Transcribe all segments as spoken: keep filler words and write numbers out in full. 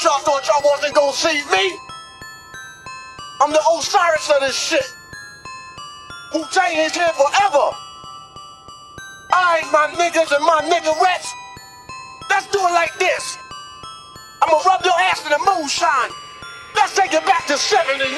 y'all thought y'all wasn't gonna see me. I'm the Osiris of this shit. Wu-Tang is here forever. Alright, my niggas and my niggerettes. Let's do it like this. I'ma rub your ass in the moonshine. Let's take it back to seventy-nine.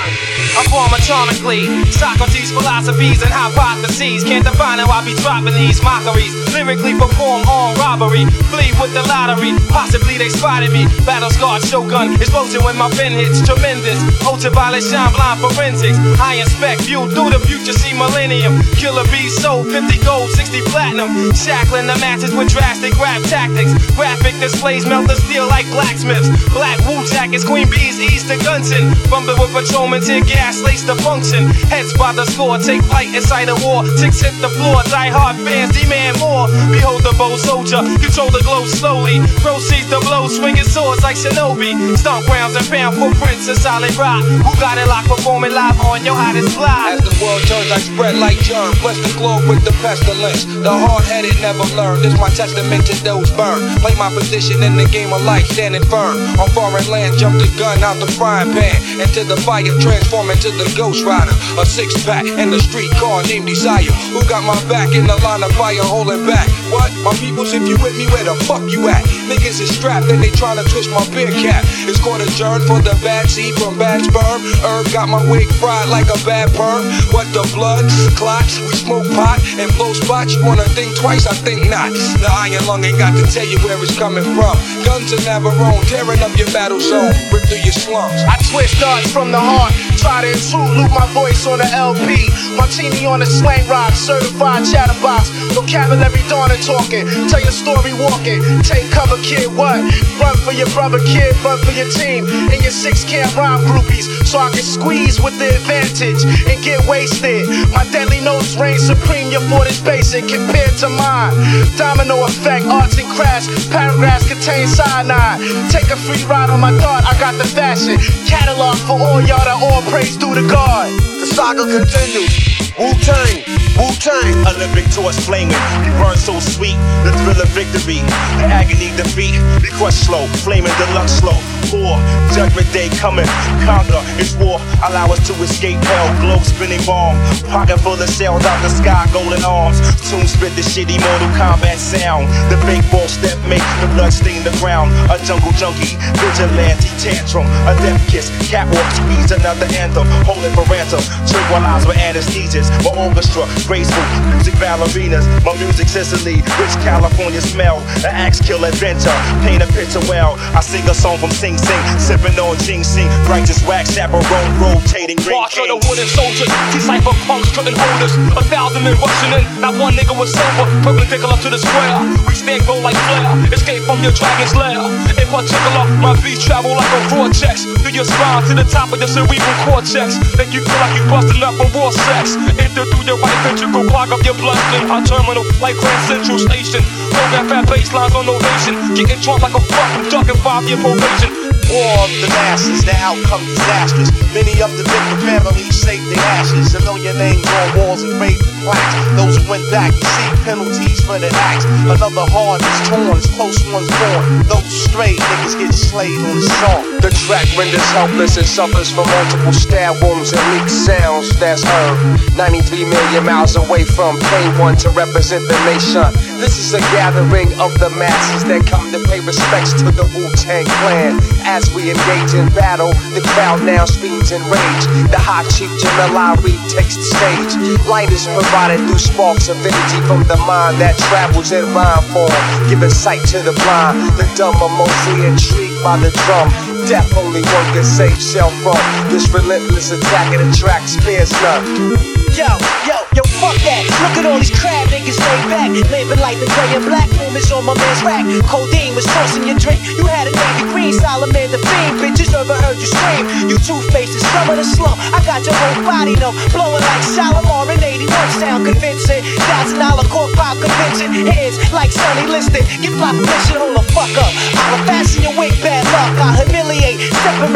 I form atomically Socrates' philosophies and hypotheses. Can't define how I be dropping these mockeries. Lyrically perform on robbery. Flee with the lottery. Possibly they spotted me. Battle scarred shogun. Explosion when my pen hits. Tremendous. Ultraviolet shine blind forensics. I inspect. View through the future. See millennium. Killer bees sold. fifty gold. sixty platinum. Shackling the masses with drastic rap tactics. Graphic displays melt the steel like blacksmiths. Black wool jackets. Queen bees. East to Gunson, bumping with patrolmen, tear gas, lace the function. Heads by the score, take flight inside a war. Ticks hit the floor, die hard fans demand more. Behold the bold soldier, control the glow slowly. Proceeds to blow, swinging swords like shinobi. Stomp grounds and pound footprints in solid rock. Who got it locked, performing live on your hottest fly? As the world turns, I spread like germ. Bless the globe with the pestilence. The hard-headed never learn. This my testament to those burned. Play my position in the game of life, standing firm. On foreign land, jump the gun out the frying pan into the fire, transform into the Ghost Rider. A six pack in the street car named Desire. Who got my back in the line of fire, holding back? What? My peoples, if you with me, where the fuck you at? Niggas is strapped and they tryna twist my beer cap. It's called adjourn for the bad seed from bad sperm. Herb got my wig fried like a bad perm. What the blood? Clots. We smoke pot and blow spots. You wanna think twice? I think not. The iron lung ain't got to tell you where it's coming from. Guns in Navarone, tearing up your battle zone. Rip through your slums. I twist darts from the heart. Try to intrude, loop my voice on the L P. Martini on the slang rock, certified chatterbox. Vocabulary dawn and talking. Tell your story walking. Take cover, kid, what? Run for your brother, kid, run for your team. And your six camp rhyme groupies. So I can squeeze with the advantage and get wasted. My deadly notes reign supreme. Your fort is basic compared to mine. Domino effect, arts and crafts. Paragraphs contain cyanide. Take a free ride on my dart, I got the fashion. Catalog for all y'all that all praise due to God. The saga continues. Wu-Tang, Wu-Tang. Olympic torch flaming, we burn so sweet. The thrill of victory, the agony defeat. We crush slow, flaming deluxe slow. War, judgment day coming. Conquer, it's war. Allow us to escape hell. Globe spinning bomb, pocket full of shells out the sky, golden arms. Tune spit the shitty Mortal Kombat sound. The fake ball step make the blood stain the ground. A jungle junkie, vigilante tantrum. A death kiss, catwalk squeeze another anthem. Holding for ransom, tranquilized with anesthesias. My orchestra, graceful, music ballerinas. My music Sicily, rich California smell. An axe kill adventure, paint a picture well. I sing a song from Sing Sing, sipping on ginseng. Righteous wax, chaperone, rotating ring March of the wooden soldiers, these cypher punks couldn't hold us. A thousand men rushing in, not one nigga was sober. Perpendicular to the square, we stand go like flare. Escape from your dragon's lair. In particular, my beats travel like a vortex through your spine to the top of your cerebral cortex. Make you feel like you busting up for raw sex. Enter through your right ventricle, clog up your bloodstream. Our terminal like Grand Central Station. Program fat baselines on ovation. Getting drunk like a fuck, I'm ducking five-year probation. War of the masses, the outcome disastrous. Many of the victim families saved their ashes. A million names on walls engraved in plaques. Those who went back received penalties for their acts. Another heart is torn as close ones born. Those straight niggas get slayed on the song. The track renders helpless and suffers from multiple stab wounds and leaked sounds that's heard. ninety-three million miles away from K one to represent the nation. This is a gathering of the masses that come to pay respects to the Wu-Tang Clan. As we engage in battle, the crowd now screams in rage. The hot chief Jamilari takes the stage. Light is provided through sparks of energy from the mind that travels in rhyme form, giving sight to the blind. The dumb are mostly intrigued by the drum. Death only one can save self from this relentless attack and the track spares none. Yo, yo, yo, fuck that. Look at all these crab niggas laid back, living like the gray and black movements on my man's rack. Codeine was tossing your drink. You had a navy green, Solomon the fiend. Bitches never heard you scream. You two-faced is some of the slum. I got your whole body numb, blowing like Shalimar in eighty-one. Sound convincing. Thousand dollar court pop convention. Heads like Sonny Liston. Get my permission, hold the fuck up. I'll fasten your wig, bad luck. I'll humiliate, separate the English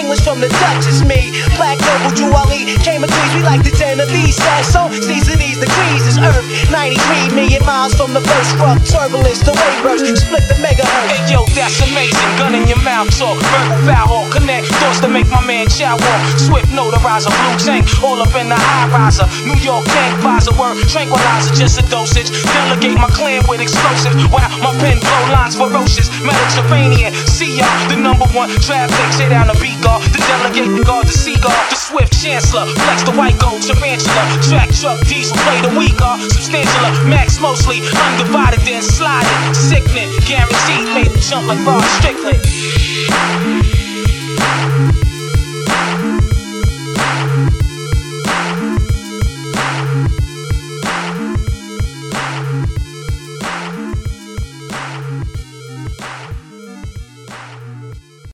English from the Dutch is me. Black Noble Drew Ali, came agrees, we like the ten of these. Sad so, season these degrees is Earth. ninety-three million miles from the first rough turbulence, the wave burst, split the megahertz. Hey yo, that's amazing. Gun in your mouth talk, verbal foul hawk, connect thoughts to make my man chow walk. Swift notarizer, blue tank, all up in the high riser. New York tank visor, word tranquilizer, just a dosage. Delegate my clan with explosives. Wow, my pen blow lines ferocious. Mediterranean, see y'all, the number one traffic. Tear down the beat guard, the delegate, the guard, the seagull, the swift chancellor. Flex the white gold tarantula. Track truck diesel, play the weak guard. Substantial, max mostly undivided, then sliding. Sickening, guaranteed, made it jump like Ron Strickland.